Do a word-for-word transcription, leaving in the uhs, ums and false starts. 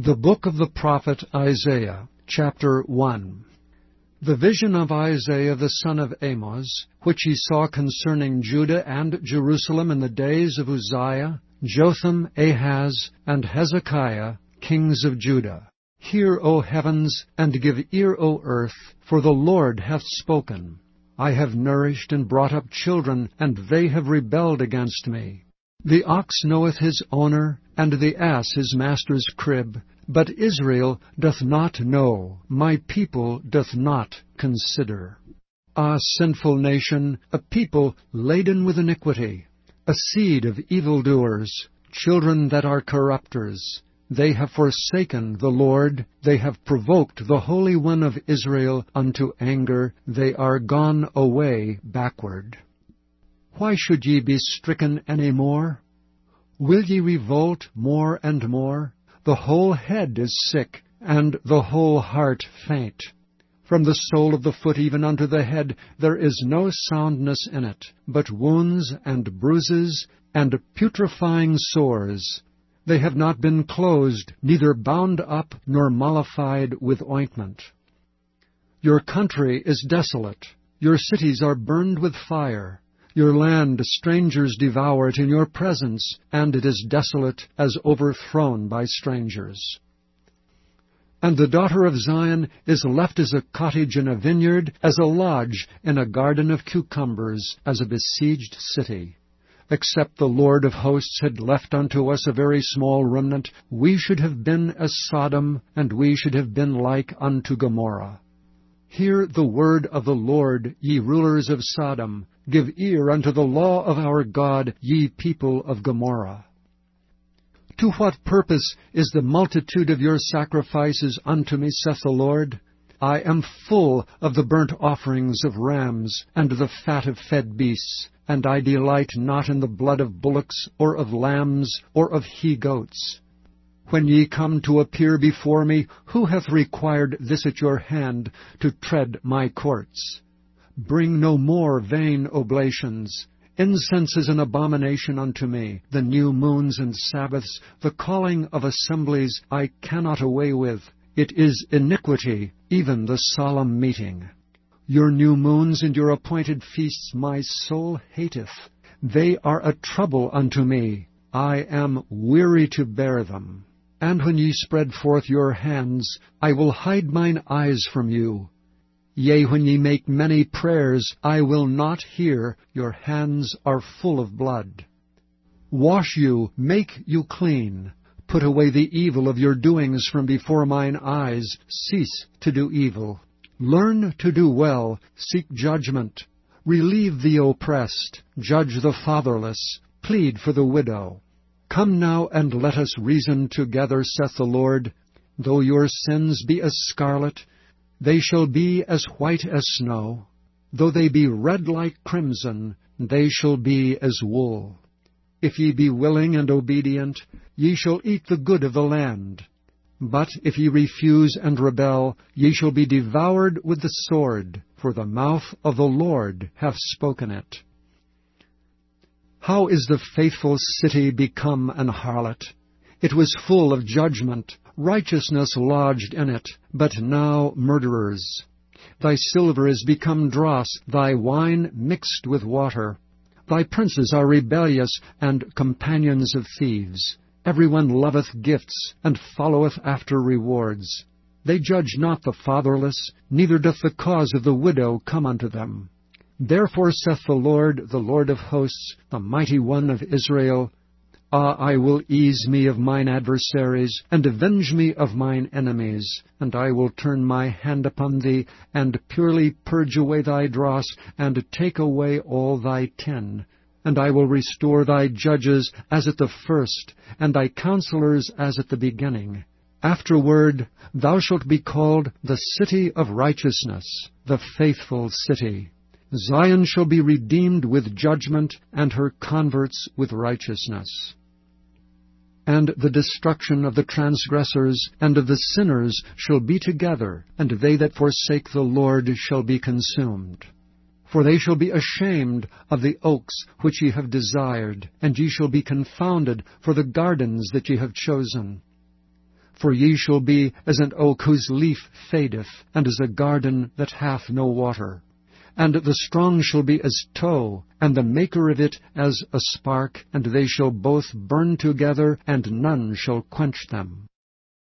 The book of the prophet Isaiah, chapter one. The vision of Isaiah the son of Amoz, which he saw concerning Judah and Jerusalem in the days of Uzziah, Jotham, Ahaz, and Hezekiah, kings of Judah. Hear, O heavens, and give ear, O earth, for the Lord hath spoken. I have nourished and brought up children, and they have rebelled against me. The ox knoweth his owner, and the ass his master's crib, but Israel doth not know, my people doth not consider. Ah, sinful nation, a people laden with iniquity, a seed of evildoers, children that are corrupters. They have forsaken the Lord, they have provoked the Holy One of Israel unto anger, they are gone away backward. Why should ye be stricken any more? Will ye revolt more and more? The whole head is sick, and the whole heart faint. From the sole of the foot even unto the head there is no soundness in it, but wounds and bruises and putrefying sores. They have not been closed, neither bound up nor mollified with ointment. Your country is desolate, your cities are burned with fire. Your land strangers devour it in your presence, and it is desolate as overthrown by strangers. And the daughter of Zion is left as a cottage in a vineyard, as a lodge in a garden of cucumbers, as a besieged city. Except the Lord of hosts had left unto us a very small remnant, we should have been as Sodom, and we should have been like unto Gomorrah. Hear the word of the Lord, ye rulers of Sodom. Give ear unto the law of our God, ye people of Gomorrah. To what purpose is the multitude of your sacrifices unto me, saith the Lord? I am full of the burnt offerings of rams, and the fat of fed beasts, and I delight not in the blood of bullocks, or of lambs, or of he-goats. When ye come to appear before me, who hath required this at your hand, to tread my courts? Bring no more vain oblations. Incense is an abomination unto me. The new moons and Sabbaths, the calling of assemblies, I cannot away with. It is iniquity, even the solemn meeting. Your new moons and your appointed feasts my soul hateth. They are a trouble unto me. I am weary to bear them. And when ye spread forth your hands, I will hide mine eyes from you. Yea, when ye make many prayers, I will not hear. Your hands are full of blood. Wash you, make you clean. Put away the evil of your doings from before mine eyes. Cease to do evil. Learn to do well. Seek judgment. Relieve the oppressed. Judge the fatherless. Plead for the widow. Come now and let us reason together, saith the Lord. Though your sins be as scarlet, they shall be as white as snow. Though they be red like crimson, they shall be as wool. If ye be willing and obedient, ye shall eat the good of the land. But if ye refuse and rebel, ye shall be devoured with the sword, for the mouth of the Lord hath spoken it. How is the faithful city become an harlot? It was full of judgment. Righteousness lodged in it, but now murderers. Thy silver is become dross, thy wine mixed with water. Thy princes are rebellious, and companions of thieves. Every one loveth gifts, and followeth after rewards. They judge not the fatherless, neither doth the cause of the widow come unto them. Therefore saith the Lord, the Lord of hosts, the mighty one of Israel, Ah, I will ease me of mine adversaries, and avenge me of mine enemies. And I will turn my hand upon thee, and purely purge away thy dross, and take away all thy tin. And I will restore thy judges as at the first, and thy counselors as at the beginning. Afterward thou shalt be called the city of righteousness, the faithful city. Zion shall be redeemed with judgment, and her converts with righteousness. And the destruction of the transgressors and of the sinners shall be together, and they that forsake the Lord shall be consumed. For they shall be ashamed of the oaks which ye have desired, and ye shall be confounded for the gardens that ye have chosen. For ye shall be as an oak whose leaf fadeth, and as a garden that hath no water. And the strong shall be as tow, and the maker of it as a spark, and they shall both burn together, and none shall quench them.